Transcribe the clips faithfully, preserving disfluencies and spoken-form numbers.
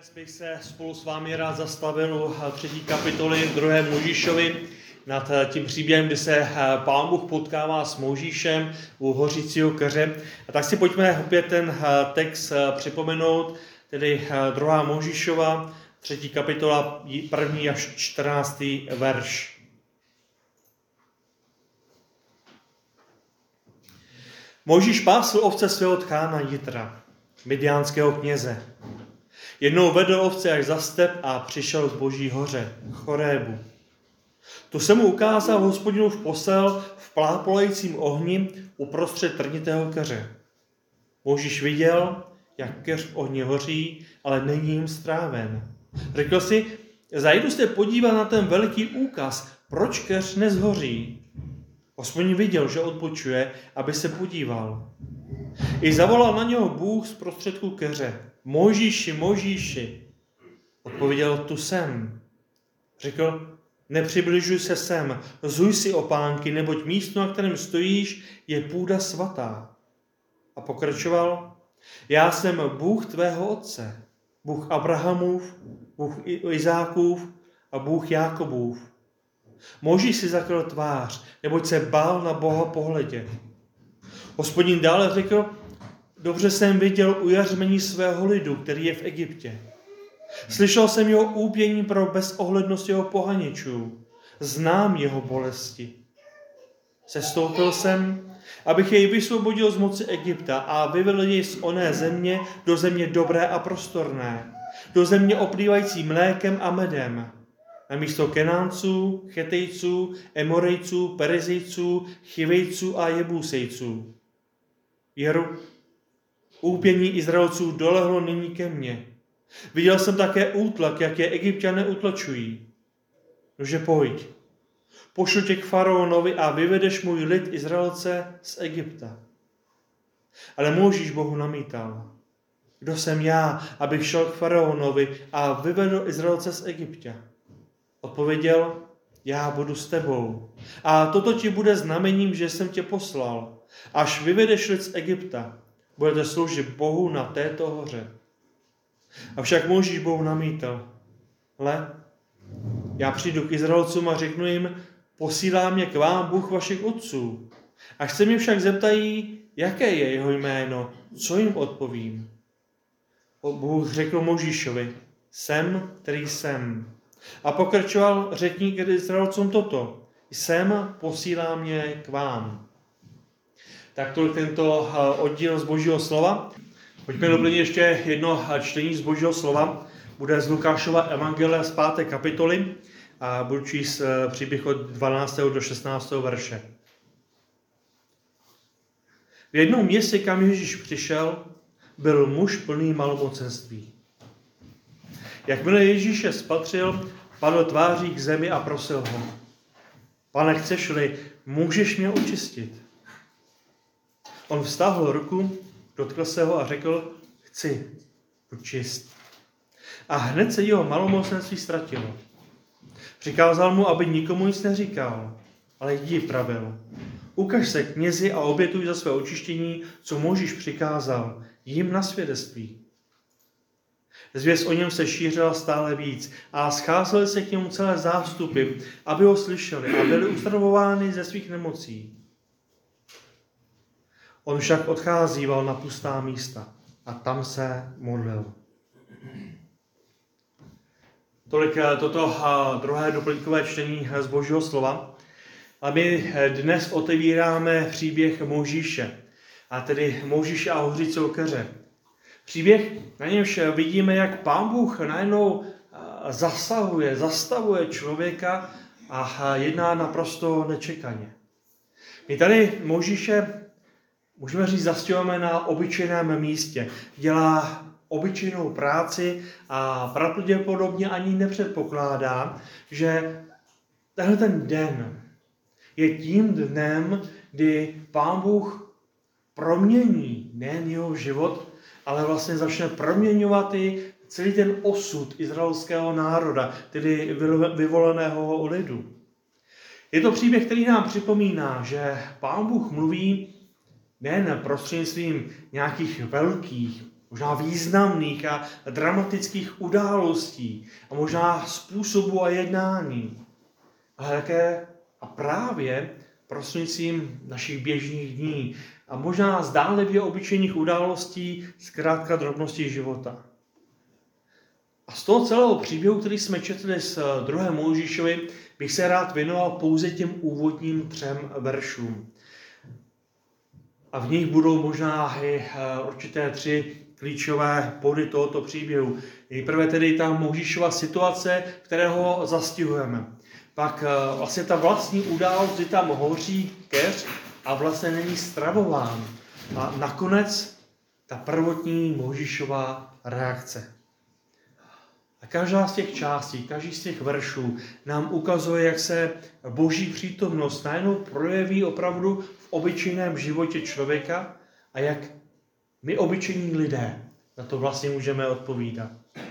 Dnes bych se spolu s vámi rád zastavil u třetí kapitoly druhé Mojžíšovi nad tím příběhem, kdy se Pán Bůh potkává s Mojžíšem u hořícího keře. A tak si pojďme opět ten text připomenout, tedy druhá Mojžíšova, třetí kapitola, první až čtrnáctý verš. Mojžíš pásl ovce svého tchána Jitra, midiánského kněze. Jednou vedl ovce až za step a přišel k Boží hoře, Chorébu. Tu se mu ukázal Hospodinův posel v plápolajícím ohni uprostřed trnitého keře. Mojžíš viděl, jak keř v ohni hoří, ale není jim stráven. Řekl si, zajdu se podívat na ten veliký úkaz, proč keř nezhoří. Hospodin viděl, že odpočuje, aby se podíval. I zavolal na něho Bůh z prostředku keře. Mojžíši, Mojžíši. Odpověděl, tu jsem. Řekl, nepřibližuj se sem, zuj si opánky, neboť místo, na kterém stojíš, je půda svatá. A pokračoval, já jsem Bůh tvého otce, Bůh Abrahamův, Bůh Izákův a Bůh Jákobův. Mojžíš si zakryl tvář, neboť se bál na Boha pohledět. Hospodin dále řekl, dobře jsem viděl ujařmení svého lidu, který je v Egyptě. Slyšel jsem jeho úpění pro bezohlednost jeho pohaničů. Znám jeho bolesti. Sestoupil jsem, abych jej vysvobodil z moci Egypta a vyvedl jej z oné země do země dobré a prostorné, do země oplývající mlékem a medem, na místo Kenánců, Chetejců, Emorejců, Perizejců, Chivejců a Jebusejců. Jeru, úpění Izraelců dolehlo nyní ke mně. Viděl jsem také útlak, jak je Egypťané utlačují. Nože pojď, pošlu tě k faraonovi a vyvedeš můj lid Izraelce z Egypta. Ale Mojžíš Bohu namítal. Kdo jsem já, abych šel k faraonovi a vyvedl Izraelce z Egypta? Odpověděl, já budu s tebou. A toto ti bude znamením, že jsem tě poslal. Až vyvedeš lid z Egypta, budete sloužit Bohu na této hoře. Avšak Mojžíš Bohu namítal. Hle, já přijdu k Izraelcům a řeknu jim, posílá mě k vám Bůh vašich otců. Až se mě však zeptají, jaké je jeho jméno, co jim odpovím. Bůh řekl Mojžíšovi, jsem, který jsem. A pokračoval, řekni k Izraelcům toto, jsem, posílá mě k vám. Tak tolik tento oddíl z Božího slova. Pojďme doplnit ještě jedno čtení z Božího slova. Bude z Lukášova evangelia z páté kapitoly a budu číst příběh od dvanáctého do šestnáctého verše. V jednom městě, kam Ježíš přišel, byl muž plný malomocenství. Jakmile Ježíše spatřil, padl tváří k zemi a prosil ho. Pane, chceš-li, můžeš mě očistit? On vztáhl ruku, dotkl se ho a řekl, chci, buď čist. A hned se jeho malomocenství ztratilo. Přikázal mu, aby nikomu nic neříkal, ale jdi pravil. Ukaž se knězi a obětuj za své očištění, co Mojžíš přikázal, jim na svědectví. Zvěst o něm se šířila stále víc a scházely se k němu celé zástupy, aby ho slyšeli a byli uzdravováni ze svých nemocí. On však odcházíval na pustá místa a tam se modlil. Tolik toto druhé doplňkové čtení z Božího slova. A my dnes otevíráme příběh Mojžíše, a tedy Mojžíše a hořícího keře. Příběh, na němž vidíme, jak Pán Bůh najednou zasahuje, zastavuje člověka a jedná naprosto nečekaně. My tady Mojžíše, můžeme říct, zastěhujeme na obyčejném místě. Dělá obyčejnou práci a pravděpodobně ani nepředpokládá, že tenhle ten den je tím dnem, kdy Pán Bůh promění nejen jeho život, ale vlastně začne proměňovat i celý ten osud izraelského národa, tedy vyvoleného lidu. Je to příběh, který nám připomíná, že Pán Bůh mluví nejen prostřednictvím nějakých velkých možná významných a dramatických událostí a možná způsobů a jednání, ale také a právě prostřednictvím našich běžných dní a možná zdánlivě obyčejných událostí, zkrátka drobností života. A z toho celého příběhu, který jsme četli z druhé Mojžíšovi, bych se rád věnoval pouze těm úvodním třem veršům. A v nich budou možná i určité tři klíčové body tohoto příběhu. Nejprve tedy ta Mojžíšova situace, kterého zastihujeme. Pak vlastně ta vlastní událost, kdy tam hoří keř a vlastně není stravován. A nakonec ta prvotní Mojžíšova reakce. A každá z těch částí, každý z těch veršů nám ukazuje, jak se Boží přítomnost najednou projeví opravdu v obyčejném životě člověka a jak my obyčejní lidé na to vlastně můžeme odpovídat.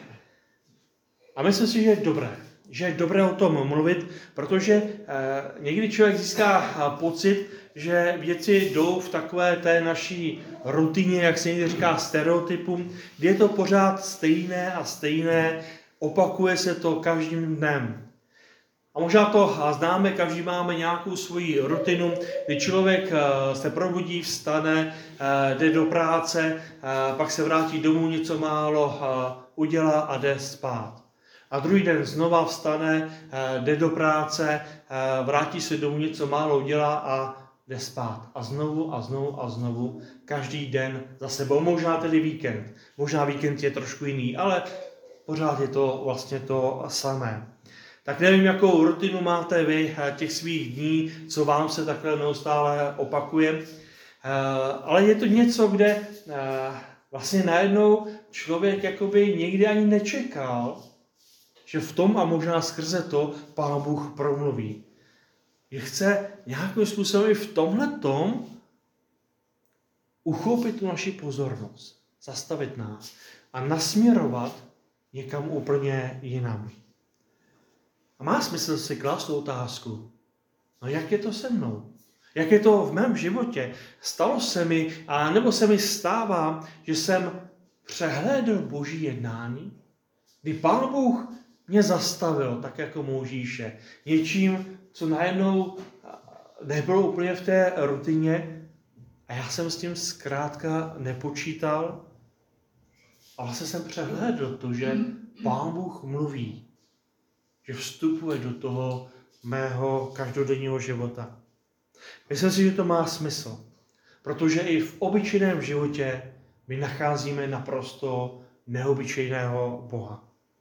A myslím si, že je dobré, že je dobré o tom mluvit, protože eh, někdy člověk získá pocit, že věci jdou v takové té naší rutině, jak se někdy říká, stereotypům, kdy je to pořád stejné a stejné, opakuje se to každým dnem. A možná to známe, každý máme nějakou svoji rutinu, kdy člověk se probudí, vstane, jde do práce, pak se vrátí domů, něco málo udělá a jde spát. A druhý den znova vstane, jde do práce, vrátí se domů, něco málo udělá a jde spát. A znovu a znovu a znovu, každý den za sebou. Možná tedy víkend. Možná víkend je trošku jiný, ale pořád je to vlastně to samé. Tak nevím, jakou rutinu máte vy těch svých dní, co vám se takhle neustále opakuje, ale je to něco, kde vlastně najednou člověk jakoby nikdy ani nečekal, že v tom a možná skrze to Pán Bůh promluví. Že chce nějakým způsobem v tomhletom uchopit tu naši pozornost, zastavit nás a nasměrovat někam úplně jinam. A má smysl si klást tu otázku, no jak je to se mnou? Jak je to v mém životě? Stalo se mi, a nebo se mi stává, že jsem přehlédl Boží jednání, kdy Pán Bůh mě zastavil, tak jako Mojžíše, něčím, co najednou nebylo úplně v té rutině a já jsem s tím zkrátka nepočítal, ale se jsem přehlédl to, že Pán Bůh mluví, že vstupuje do toho mého každodenního života. Myslím si, že to má smysl, protože i v obyčejném životě my nacházíme naprosto neobyčejného Boha.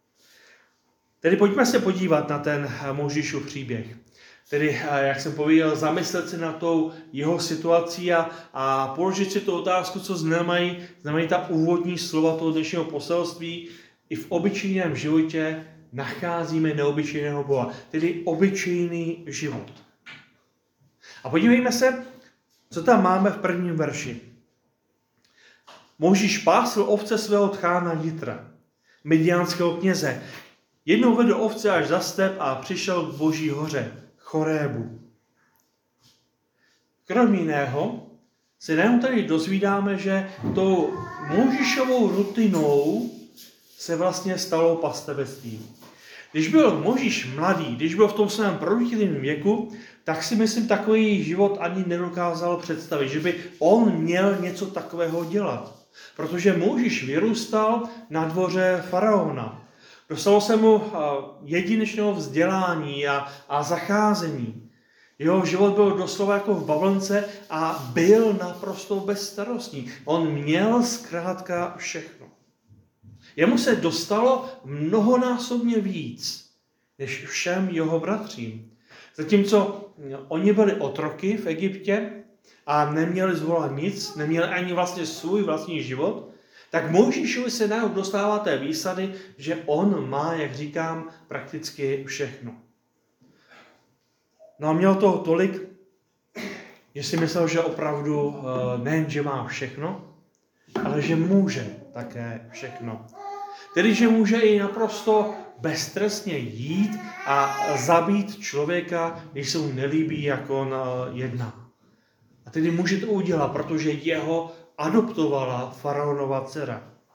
Tedy pojďme se podívat na ten Mojžíšův příběh. Tedy, jak jsem pověděl, zamyslet se na tou jeho situací a, a položit si tu otázku, co znamenají, znamenají ta úvodní slova toho dnešního poselství. I v obyčejném životě nacházíme neobyčejného Boha, tedy obyčejný život. A podívejme se, co tam máme v prvním verši. Mojžíš pásl ovce svého tchána Jitra, midiánského kněze. Jednou vedl ovce až za step a přišel k Boží hoře, Chorébu. Krom jiného se nám tady dozvídáme, že tou Mojžíšovou rutinou se vlastně stalo pastevectví. Když byl Mojžíš mladý, když byl v tom svém produktivním věku, tak si myslím, takový život ani nedokázal představit, že by on měl něco takového dělat. Protože Mojžíš vyrůstal na dvoře faraona. Dostalo se mu jedinečného vzdělání a, a zacházení. Jeho život byl doslova jako v bavlnce a byl naprosto bezstarostný. On měl zkrátka všechno. Jemu se dostalo mnohonásobně víc, než všem jeho bratřím. Zatímco oni byli otroky v Egyptě a neměli zvolat nic, neměli ani vlastně svůj vlastní život, tak Mojžíšovi se najednou dostává té výsady, že on má, jak říkám, prakticky všechno. No a měl toho tolik, že si myslel, že opravdu nejen, že má všechno, ale že může také všechno. Tedy, že může i naprosto beztrestně jít a zabít člověka, když se mu nelíbí, jak on jedná. A tedy může to udělat, protože jeho adoptovala faraonova dcera.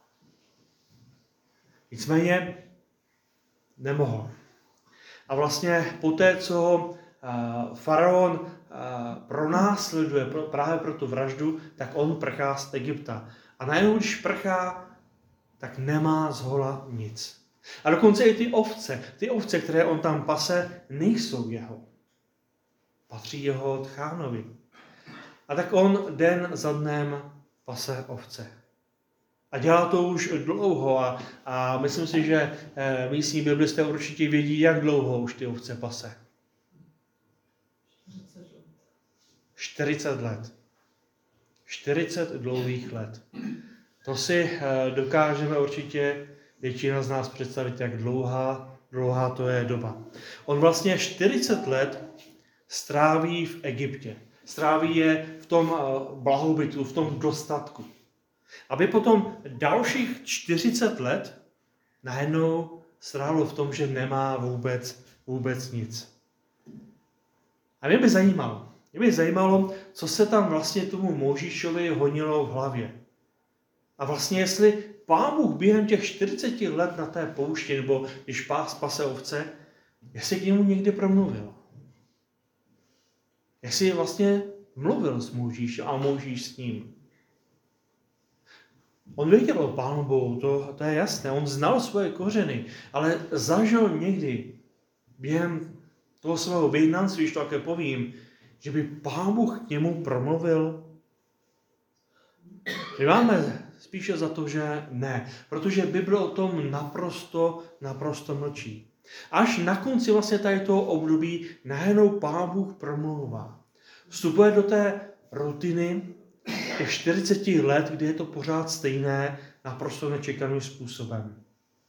Nicméně nemohl. A vlastně poté, co ho faraon pronásleduje právě pro tu vraždu, tak on prchá z Egypta. A najednou, když prchá, tak nemá zhola nic. A dokonce i ty ovce, ty ovce, které on tam pase, nejsou jeho. Patří jeho tchánovi. A tak on den za dnem pase ovce. A dělá to už dlouho a, a myslím si, že eh, místní biblisté určitě vědí, jak dlouho už ty ovce pase. čtyřicet let. čtyřicet dlouhých let. To si eh, dokážeme určitě většina z nás představit, jak dlouhá, dlouhá to je doba. On vlastně čtyřicet let stráví v Egyptě. Stráví je v tom blahobytu, v tom dostatku. Aby potom dalších čtyřicet let najednou strávilo v tom, že nemá vůbec, vůbec nic. A mě by zajímalo, mě by zajímalo, co se tam vlastně tomu Mojžíšovi honilo v hlavě. A vlastně jestli Pán Bůh během těch čtyřiceti let na té poušti, nebo když pás pase ovce, jestli k němu někdy promluvil. Jestli vlastně mluvil s Mojžíšem a Mojžíš s ním. On věděl o Pánu Bohu, to, to je jasné, on znal svoje kořeny, ale zažil někdy během toho svého vyhnanství, když to také povím, že by Pán Bůh k němu promluvil. My máme spíše za to, že ne, protože Bible o tom naprosto, naprosto mlčí. Až na konci vlastně tady toho období najednou Pán Bůh promlouvá. Vstupuje do té rutiny těch čtyřicet let, kdy je to pořád stejné, naprosto nečekaným způsobem.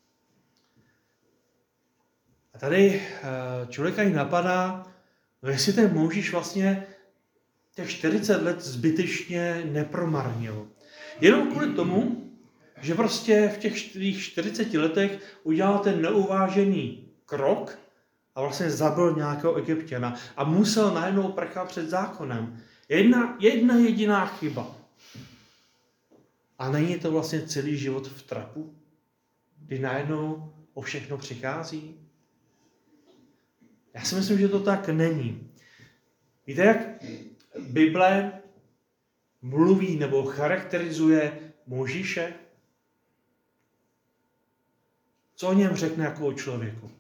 A tady člověka jí napadá, no jestli ten Mojžíš vlastně těch čtyřicet let zbytečně nepromarnil. Jenom kvůli tomu, že prostě v těch čtyřiceti letech udělal ten neuvážený krok a vlastně zabil nějakého Egypťana a musel najednou prchat před zákonem. Jedna, jedna jediná chyba. A není to vlastně celý život v trapu, kdy najednou o všechno přichází? Já si myslím, že to tak není. Víte, jak Bible mluví nebo charakterizuje Mojžíše? Co o něm řekne jako o člověku?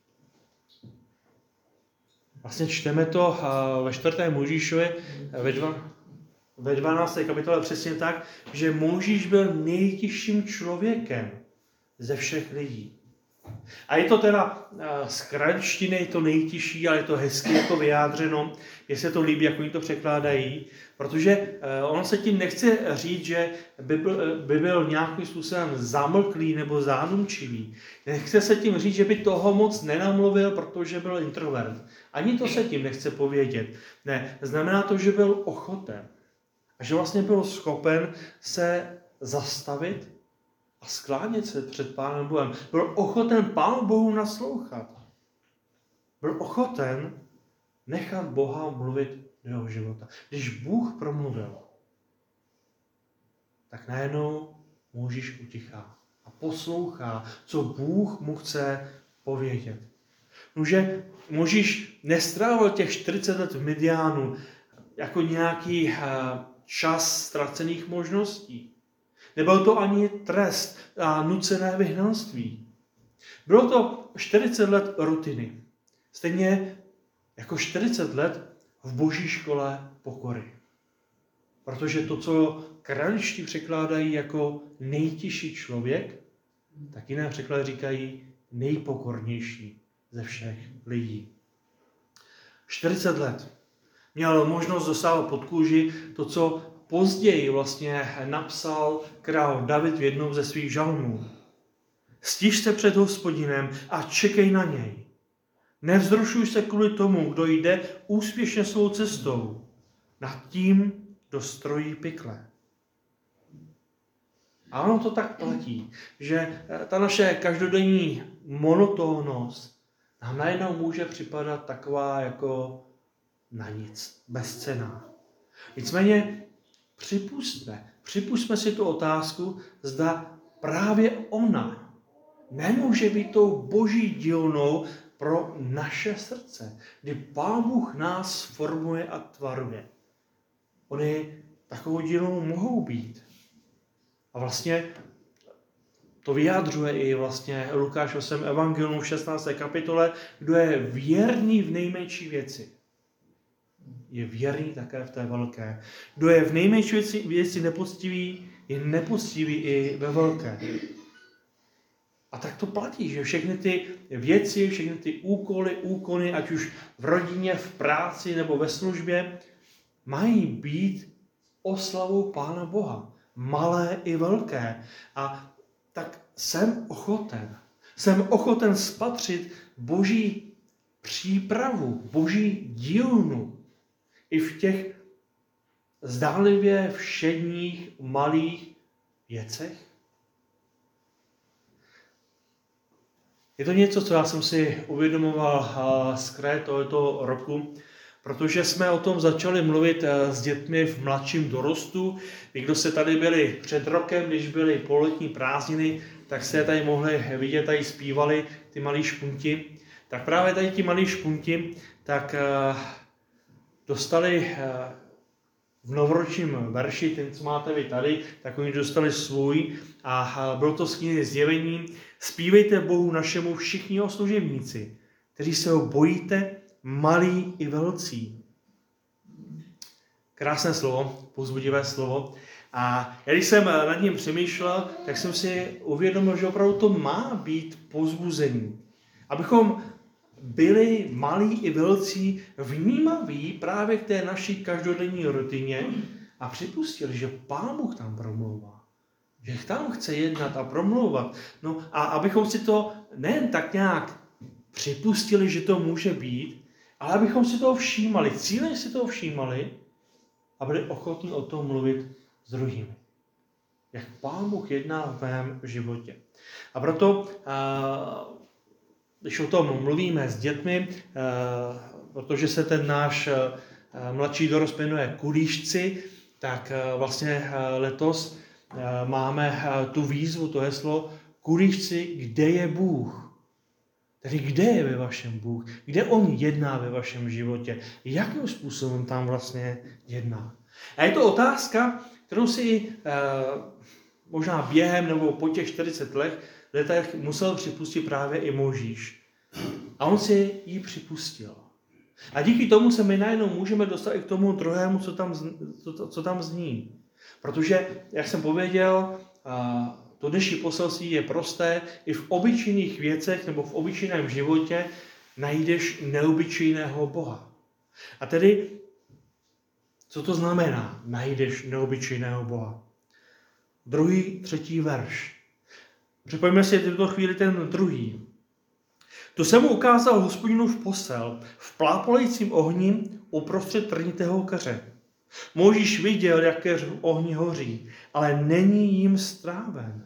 Vlastně čteme to ve čtvrtém Mojžíšovi ve, dva, ve dvanácté kapitole přesně tak, že Mojžíš byl nejtěžším člověkem ze všech lidí. A je to teda z kraličtiny to nejtěžší, ale je to hezky jako vyjádřeno, mně se to líbí, jak oni to překládají, protože ono se tím nechce říct, že by byl, by byl nějakým způsobem zamlklý nebo zánumčivý. Nechce se tím říct, že by toho moc nenamluvil, protože byl introvert. Ani to se tím nechce povědět. Ne, znamená to, že byl ochoten. A že vlastně byl schopen se zastavit a sklánět se před Pánem Bohem. Byl ochoten Pánu Bohu naslouchat. Byl ochoten nechat Boha mluvit do jeho života. Když Bůh promluvil, tak najednou Mojžíš utichá a poslouchá, co Bůh mu chce povědět. Nože Mojžíš nestrávil těch čtyřicet let v Midianu jako nějaký čas ztracených možností. Nebyl to ani trest a nucené vyhnanství. Bylo to čtyřicet let rutiny. Stejně jako čtyřicet let v boží škole pokory. Protože to, co kraličtí překládají jako nejtěžší člověk, tak jiné překlady říkají nejpokornější ze všech lidí. čtyřicet let. Měl možnost dostávat pod kůži to, co později vlastně napsal král David v jednom ze svých žalmů. Stiž se před Hospodinem a čekej na něj. Nevzrušuj se kvůli tomu, kdo jde úspěšně svou cestou, nad tím, kdo strojí pikle. A ono to tak platí, že ta naše každodenní monotónnost nám najednou může připadat taková jako na nic, bezcenná. Nicméně připustme, připustme si tu otázku, zda právě ona nemůže být tou boží dílnou pro naše srdce, kdy Pán Bůh nás formuje a tvaruje. Ony takovou dílnou mohou být. A vlastně to vyjádřuje i vlastně Lukáš osm evangelium v šestnácté kapitole, kdo je věrný v nejmenší věci. Je věrný také v té velké. Kdo je v nejmenší věci, věci nepoctivý, je nepoctivý i ve velké. A tak to platí, že všechny ty věci, všechny ty úkoly, úkony, ať už v rodině, v práci nebo ve službě, mají být oslavou Pána Boha. Malé i velké. A tak jsem ochoten. Jsem ochoten spatřit boží přípravu, boží dílnu i v těch zdánlivě všedních malých věcech. Je to něco, co já jsem si uvědomoval z kraje tohoto roku, protože jsme o tom začali mluvit s dětmi v mladším dorostu. Vy, kdo se tady byli před rokem, když byly pololetní prázdniny, tak se tady mohli vidět, tady zpívali ty malí špunti. Tak právě tady ti malí špunti tak dostali v novoročním verši, ten, co máte vy tady, tak oni dostali svůj a bylo to z knihy Zjevení. Zpívejte Bohu našemu všichni jeho služebníci, kteří se ho bojíte, malí i velcí. Krásné slovo, povzbudivé slovo. A když jsem nad ním přemýšlel, tak jsem si uvědomil, že opravdu to má být povzbuzení. Abychom byli malí i velcí vnímaví právě k té naší každodenní rutině a připustili, že Pán Bůh tam promlouvá. Že tam chce jednat a promlouvat. No a abychom si to nejen tak nějak připustili, že to může být, ale abychom si toho všímali, cíleně si toho všímali a byli ochotní o tom mluvit s druhými. Jak Pán Bůh jedná v mém životě. A proto, když o tom mluvíme s dětmi, protože se ten náš mladší dorost jmenuje Kulíšci, tak vlastně letos máme tu výzvu, to heslo Kulíšci, kde je Bůh? Tedy kde je ve vašem Bůh? Kde on jedná ve vašem životě? Jakým způsobem tam vlastně jedná? A je to otázka, kterou si eh, možná během nebo po těch čtyřiceti letech musel připustit právě i Mojžíš. A on si ji připustil. A díky tomu se my najednou můžeme dostat i k tomu druhému, co tam, co, co tam zní. Protože, jak jsem pověděl, eh, to dnešní poselství je prosté, i v obyčejných věcech nebo v obyčejném životě najdeš neobyčejného Boha. A tedy, co to znamená, najdeš neobyčejného Boha? Druhý, třetí verš. Připomeňme si v tuto chvíli ten druhý. To se mu ukázal Hospodinův posel v plápolajícím ohni uprostřed trnitého keře. Mojžíš viděl, jak keř v ohni hoří, ale není jim stráven.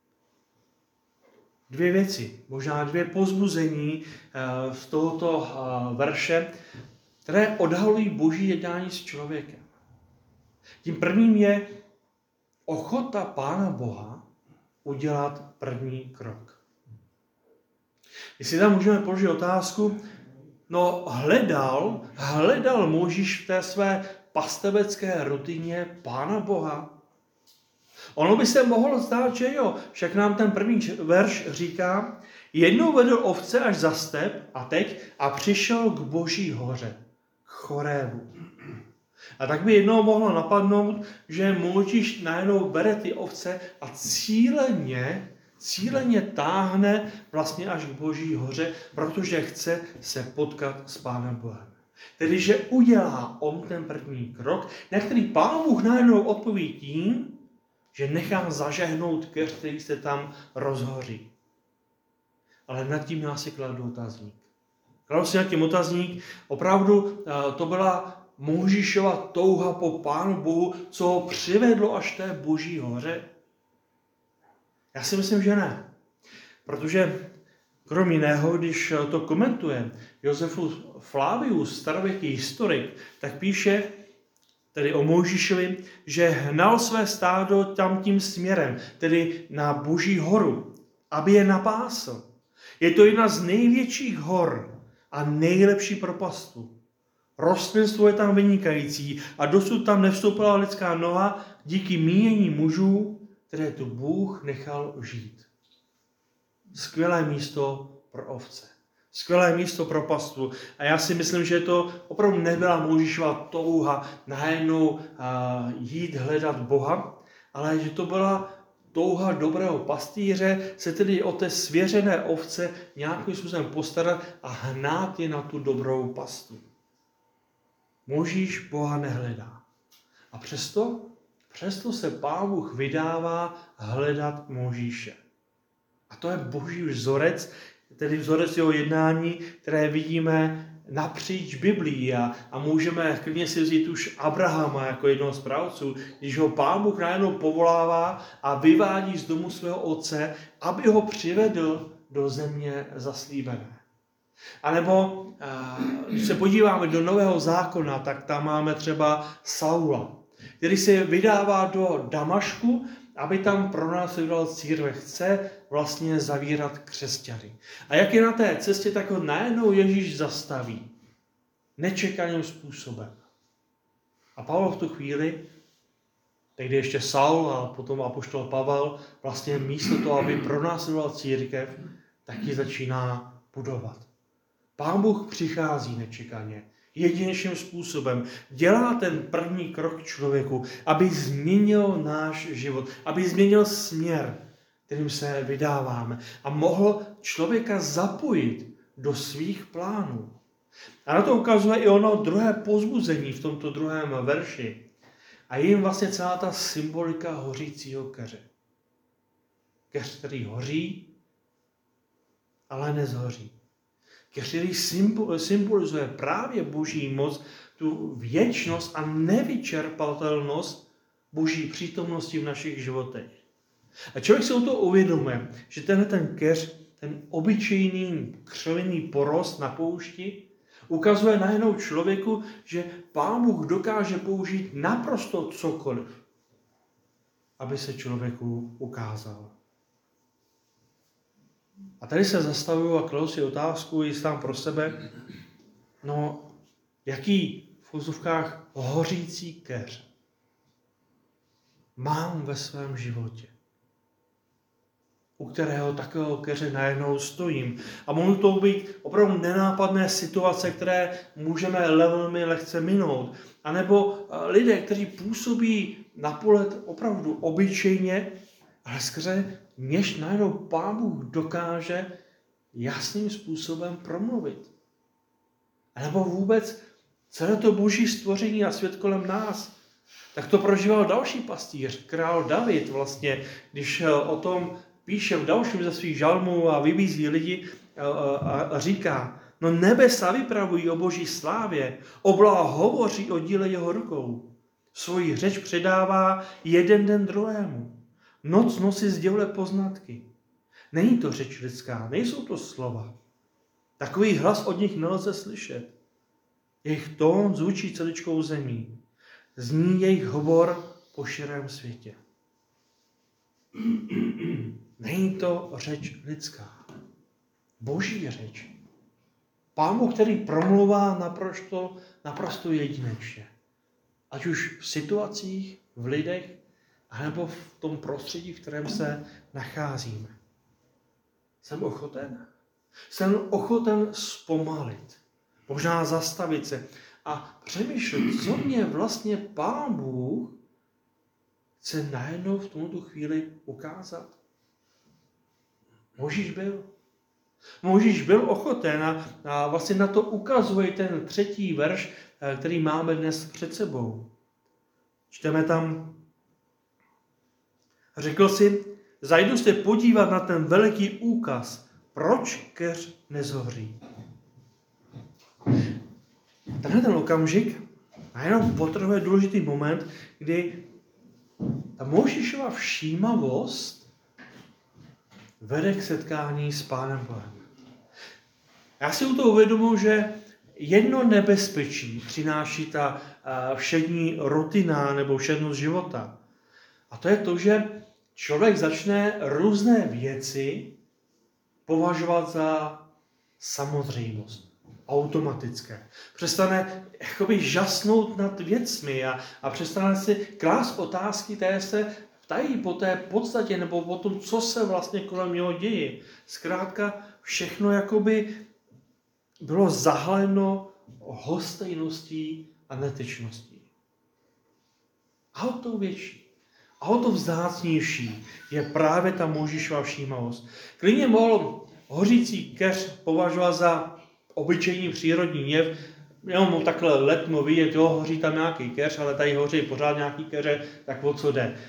Dvě věci, možná dvě povzbuzení z tohoto verše, které odhalují boží jednání s člověkem. Tím prvním je ochota Pána Boha udělat první krok. Jestli tam můžeme položit otázku, no hledal, hledal Mojžíš v té své pastevecké rutině Pána Boha. Ono by se mohlo zdát, že jo, však nám ten první verš říká, jednou vedl ovce až za step a teď a přišel k Boží hoře, k Chorébu. A tak by jednou mohlo napadnout, že Mojžíš najednou bere ty ovce a cíleně, cíleně táhne vlastně až k Boží hoře, protože chce se potkat s Pánem Bohem. Tedy, že udělá on ten první krok, na který Pán Bůh najednou odpoví tím, že nechá zažehnout keř, který se tam rozhoří. Ale nad tím já si kladu otazník. Kladu si nad tím otazník, opravdu to byla Mojžíšova touha po Pánu Bohu, co ho přivedlo až té Boží hoře? Já si myslím, že ne. Protože krom jiného, když to komentuje Josefus Flavius, starověký historik, tak píše, tedy o Mojžíšovi, že hnal své stádo tam tím směrem, tedy na Boží horu. aby je napásl. Je to jedna z největších hor a nejlepší propastů. Rostlinstvo je tam vynikající a dosud tam nevstoupila lidská noha díky mínění mužů, které tu Bůh nechal žít. Skvělé místo pro ovce. Skvělé místo pro pastvu. A já si myslím, že to opravdu nebyla Mojžíšova touha najednou uh, jít hledat Boha, ale že to byla touha dobrého pastýře se tedy o té svěřené ovce nějakým způsobem postarat a hnát je na tu dobrou pastu. Mojžíš Boha nehledá. A přesto, přesto se Pán Bůh vydává hledat Mojžíše. A to je boží vzorec, tedy vzorec jeho jednání, které vidíme napříč Biblii a, a můžeme klidně si vzít už Abrahama jako jednoho z pravců, když ho Pán Bůh najednou povolává a vyvádí z domu svého otce, aby ho přivedl do země zaslíbené. A nebo, když se podíváme do Nového zákona, tak tam máme třeba Saula, který se vydává do Damašku, aby tam pronásledoval církve, chce vlastně zavírat křesťany. A jak je na té cestě, tak ho najednou Ježíš zastaví. Nečekaným způsobem. A Pavel v tu chvíli, tehdy ještě Saul a potom apoštol Pavel, vlastně místo toho, aby pronásledoval církev, tak ji začíná budovat. Pán Bůh přichází nečekaně, jedinečným způsobem. Dělá ten první krok člověku, aby změnil náš život, aby změnil směr, kterým se vydáváme a mohl člověka zapojit do svých plánů. A na to ukazuje i ono druhé povzbuzení v tomto druhém verši. A je jim vlastně celá ta symbolika hořícího keře. Keř, který hoří, ale nezhoří. Keř, který symbolizuje právě boží moc, tu věčnost a nevyčerpatelnost boží přítomnosti v našich životech. A člověk si o to uvědomuje, že tenhle ten keř, ten obyčejný křovinný porost na poušti, ukazuje najednou člověku, že Pán Bůh dokáže použít naprosto cokoliv, aby se člověku ukázal. A tady se zastavuju a kladu si otázku i sám pro sebe, no jaký v úzovkách hořící keř mám ve svém životě, u kterého takového keře najednou stojím. A mohou to být opravdu nenápadné situace, které můžeme velmi lehce minout. A nebo lidé, kteří působí na pohled opravdu obyčejně, ale skrze něž najednou Pán Bůh dokáže jasným způsobem promluvit. A nebo vůbec celé to boží stvoření a svět kolem nás. Tak to prožíval další pastýř, král David vlastně, když o tom píše v dalším ze svých žalmů a vybízí lidi a říká, no nebesa vypravují o boží slávě, obloha hovoří o díle jeho rukou. Svoji řeč předává jeden den druhému. Noc nosí sděluje poznatky. Není to řeč lidská, nejsou to slova. Takový hlas od nich nelze slyšet. Jejich tón zvučí celičkou zemí. Zní jejich hovor po širém světě. Není to řeč lidská. Boží řeč. Pán Bůh, který promluvá naprosto, naprosto jedinečně. Ať už v situacích, v lidech, anebo v tom prostředí, v kterém se nacházíme. Jsem ochoten? Jsem ochoten zpomalit. Možná zastavit se a přemýšlet, co mě vlastně Pán Bůh chce najednou v tomto chvíli ukázat. Mojžíš byl. Mojžíš byl ochoten a, a vlastně na to ukazuje ten třetí verš, který máme dnes před sebou. Čteme tam: Řekl si, zajdu se podívat na ten veliký úkaz, proč keř nezhoří. Tenhle ten okamžik a jenom potrhuje důležitý moment, kdy ta Mojžíšova všímavost vede k setkání s Pánem Bohem. Já si u toho uvědomuji, že jedno nebezpečí přináší ta všední rutina nebo všednost života. A to je to, že člověk začne různé věci považovat za samozřejmost, automatické. Přestane jakoby žasnout nad věcmi a, a přestane si klást otázky, které se ptají po té podstatě nebo po tom, co se vlastně kolem něho děje. Zkrátka všechno jakoby bylo zahaleno lhostejností a netečností. A o to větší, a o to vzácnější je právě ta Mojžíšova všímavost. Klidně mohl hořící keř považovat za obyčejný přírodní jev, jenom mu takhle letmo vidět, jo, hoří tam nějaký keř, ale tady hoří pořád nějaký keře, tak o co jde.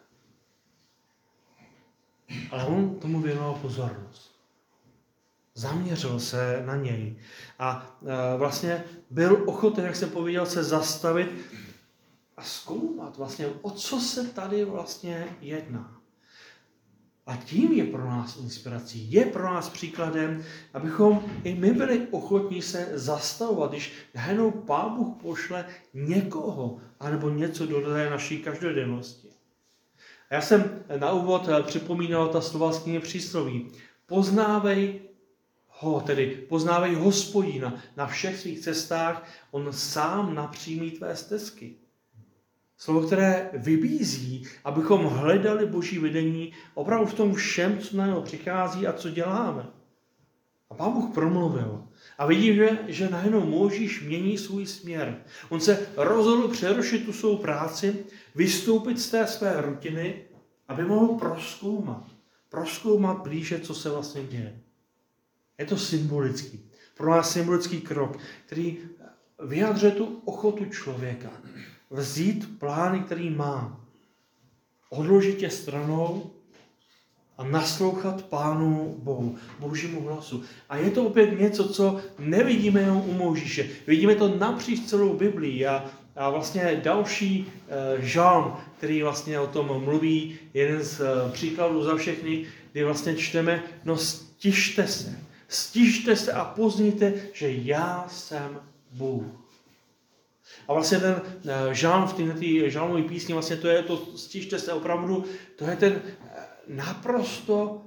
Ale on tomu věnoval pozornost. Zaměřil se na něj a e, vlastně byl ochoten, jak jsem pověděl, se zastavit a zkoumat vlastně, o co se tady vlastně jedná. A tím je pro nás inspirací, je pro nás příkladem, abychom i my byli ochotní se zastavovat, když najednou Pán Bůh pošle někoho, anebo něco do té naší každodennosti. A já jsem na úvod připomínal ta slova z knihy Přísloví. Poznávej ho, tedy poznávej Hospodina na všech svých cestách, on sám napřímí tvé stezky. Slovo, které vybízí, abychom hledali Boží vedení opravdu v tom všem, co na něho přichází a co děláme. A Pán Bůh promluvil. A vidím, že, že najednou Mojžíš mění svůj směr. On se rozhodl přerušit tu svou práci, vystoupit z té své rutiny, aby mohl prozkoumat. Prozkoumat blíže, co se vlastně děje. Je to symbolický. Pro nás symbolický krok, který vyjadřuje tu ochotu člověka. Vzít plány, který má, odložit je stranou a naslouchat Pánu Bohu, Božímu hlasu. A je to opět něco, co nevidíme jenom u Mojžíše. Vidíme to napříč celou Biblii a, a vlastně další e, žalm, který vlastně o tom mluví, jeden z e, příkladů za všechny, kdy vlastně čteme, no stižte se, stižte se a pozněte, že já jsem Bůh. A vlastně ten žálm v této žálmové písni, vlastně to je to, stižte se opravdu, to je ten naprosto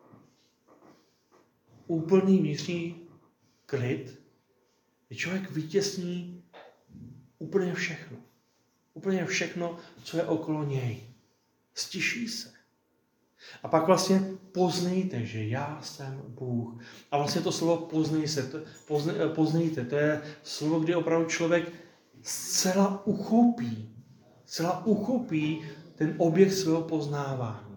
úplný vnitřní klid, kdy člověk vytěsní úplně všechno. Úplně všechno, co je okolo něj. Stiší se. A pak vlastně poznejte, že já jsem Bůh. A vlastně to slovo poznej se, to, pozne, poznejte, to je slovo, kdy opravdu člověk zcela uchopí, zcela uchopí ten objekt svého poznávání.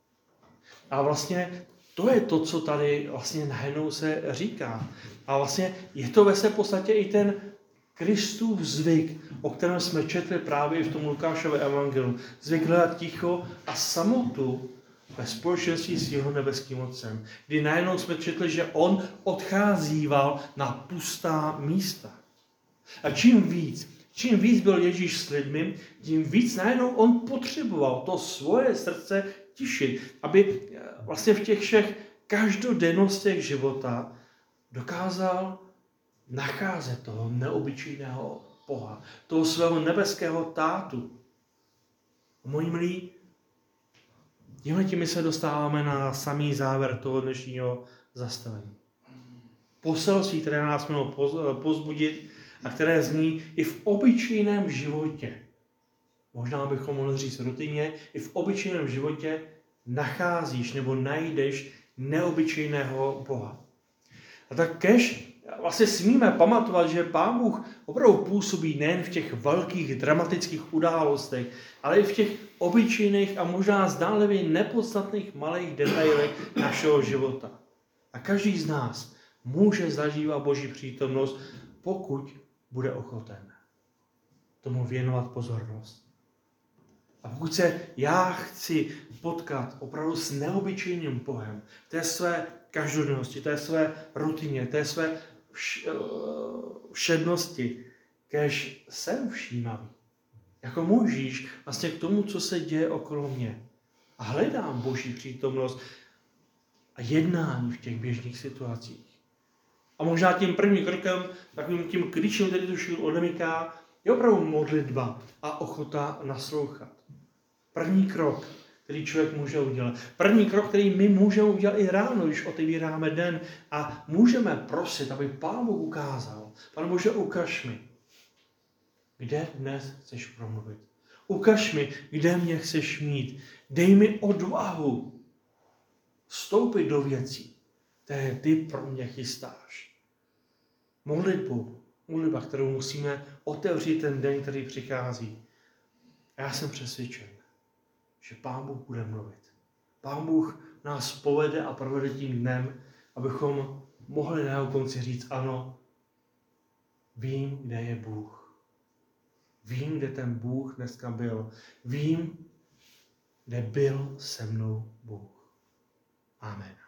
A vlastně to je to, co tady vlastně najednou se říká. A vlastně je to ve své podstatě i ten Kristův zvyk, o kterém jsme četli právě i v tom Lukášově evangeliu. Zvyk hledat ticho a samotu ve společenství s jeho nebeským Otcem. Kdy najednou jsme četli, že on odcházíval na pustá místa. A čím víc, čím víc byl Ježíš s lidmi, tím víc najednou on potřeboval to svoje srdce tišit, aby vlastně v těch všech každodennostech života dokázal nacházet toho neobyčejného Boha, toho svého nebeského tátu. Moji milí, tímhle tím se dostáváme na samý závěr toho dnešního zastavení. Poselství, které nás mělo pozbudit a které zní i v obyčejném životě. Možná bychom mohli říct rutině, i v obyčejném životě nacházíš nebo najdeš neobyčejného Boha. A tak kež vlastně smíme pamatovat, že Pán Bůh opravdu působí nejen v těch velkých dramatických událostech, ale i v těch obyčejných a možná zdánlivě nepodstatných malých detailech našeho života. A každý z nás může zažívat Boží přítomnost, pokud bude ochoten tomu věnovat pozornost. A pokud se já chci potkat opravdu s neobyčejným Bohem, té své každodennosti, té své rutině, té své všednosti, kéž jsem všímavý. Jako Mojžíš vlastně k tomu, co se děje okolo mě. A hledám Boží přítomnost a jednání v těch běžných situacích. A možná tím prvním krokem, takovým tím klíčem, který tu chvíli odemyká, je opravdu modlitba a ochota naslouchat. První krok. který člověk může udělat. První krok, který my můžeme udělat i ráno, když otevíráme den a můžeme prosit, aby Pán Bůh ukázal. Pane Bože, ukaž mi, kde dnes chceš promluvit. Ukaž mi, kde mě chceš mít. Dej mi odvahu vstoupit do věcí, které ty pro mě chystáš. Modlitbu, modlitba, kterou musíme otevřít ten den, který přichází. A já jsem přesvědčen, že Pán Bůh bude mluvit. Pán Bůh nás povede a provede tím dnem, abychom mohli na jeho konci říct ano, vím, kde je Bůh. Vím, kde ten Bůh dneska byl. Vím, kde byl se mnou Bůh. Amen.